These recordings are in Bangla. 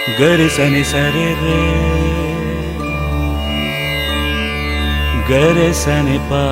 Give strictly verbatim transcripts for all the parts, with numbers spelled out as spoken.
गरे सनि सरे रे गरे सनि पा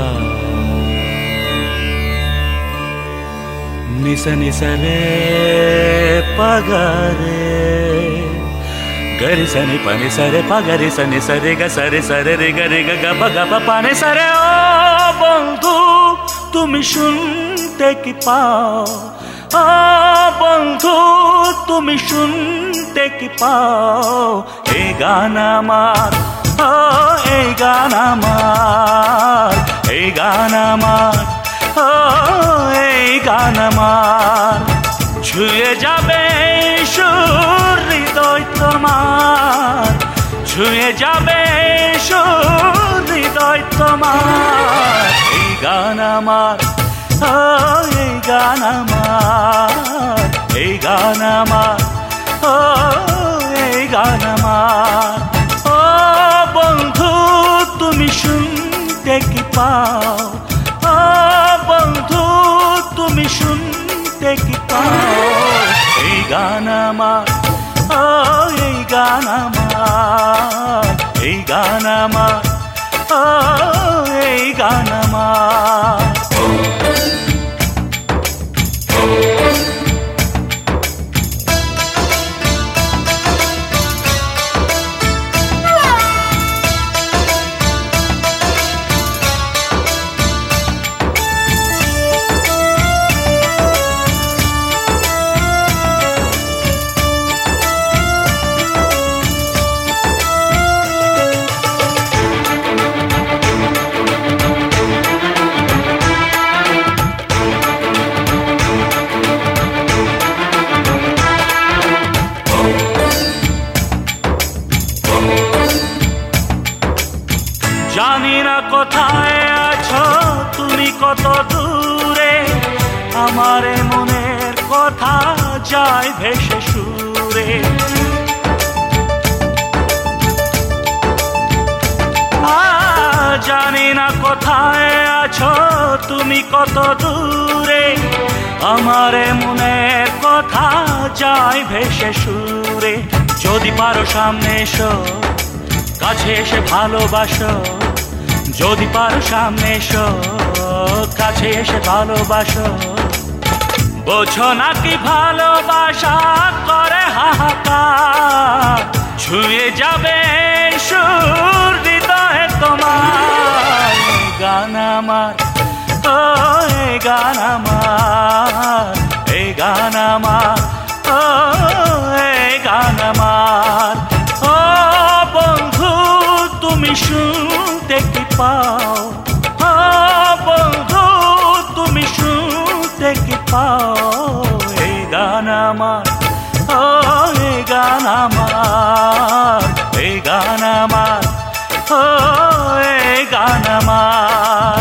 निस निस रे पा गा रे गरे सनि पा नि सरे पा गरे सनि सरे गा सरे सरे रे गरे गा गा पा गा पा पा नि सरे ओ बंधु तुमी शुनते कि पाओ ओ बंधु तुमी शुनते कि पाओ ए गाना मार ओ ए गाना मार ए गाना मार ओ ए गाना मार छुए जाबे सुर हृदय তোমার ছুঁয়ে যাবে সুর হৃদয় তোমার এই গান আমার এই গান আমার এই গান আমার এই গান আমার ও বন্ধু তুমি শুনতে কি পাও ও বন্ধু তুমি শুনতে কি পাও এই গান আমার এই গান আমার এই গান আমার এই গান আমার জানি না কোথায় আছো তুমি কত দূরে আমার মনের কথা যায় ভেসে সুরে জানি না কোথায় আছো তুমি কত দূরে আমার মনের কথা যায় ভেসে সুরে যদি পারো সামনে এসো কাছে এসে ভালোবাসো যদি পারো সামনে এসো কাছে এসে ভালোবাসো বোঝো নাকি ভালোবাসা করে হাহাকার ছুঁয়ে যাবে সুর হৃদয়ে তোমার গান আমার ও এই গান আমার এই গান আমার ও এই গান আমার ও বন্ধু তুমি শুনতে কি পাও ও বন্ধু তুমি শুনতে কি পাও এই গান আমার ও এই গান আমার এই গান আমার ও এই গান আমার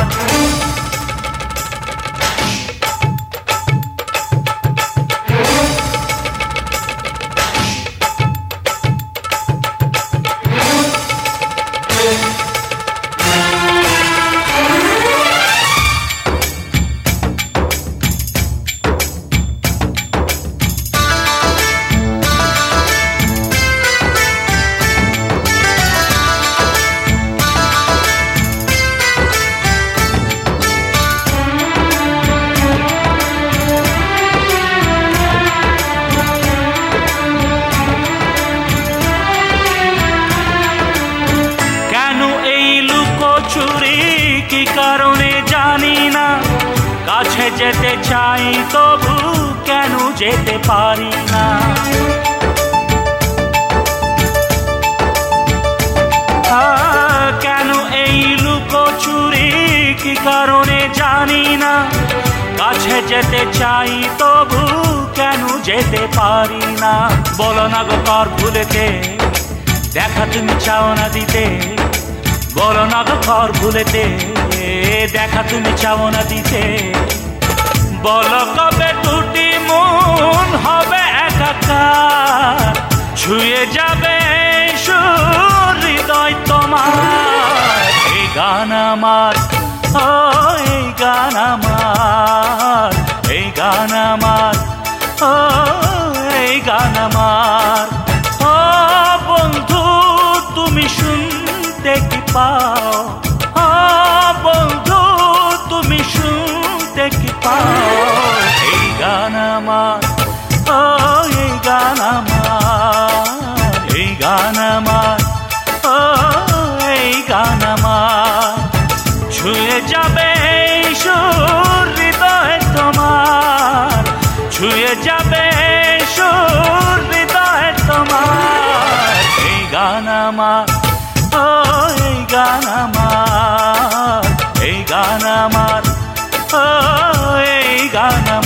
কি কারণে জানি না কাছে যেতে চাই তবু কেন যেতে পারি না কেন এই লুকোচুরি কি কারণে জানি না কাছে যেতে চাই তবু কেন যেতে পারি না বলো না গো কর ভুলেতে দেখা তুমি চাও না দিতে বলো না গো ঘর ভুলেতে দেখা তুমি চাও না দিতে বলো কবে দুটি মন হবে একাকার ছুঁয়ে যাবে সুর হৃদয় তোমার এই গান আমার ও এই গান আমার এই গান আমার ও এই গান আমার ও এই গান আমার, ও এই গান আমার, এই গান আমার, ও এই গান আমার। ছুঁয়ে যাবে এই সুর হৃদয় তোমার, ছুঁয়ে যাবে এই সুর হৃদয় তোমার। এই গান আমার, ও এই গান আমার, এই গান আমার, ও এই গান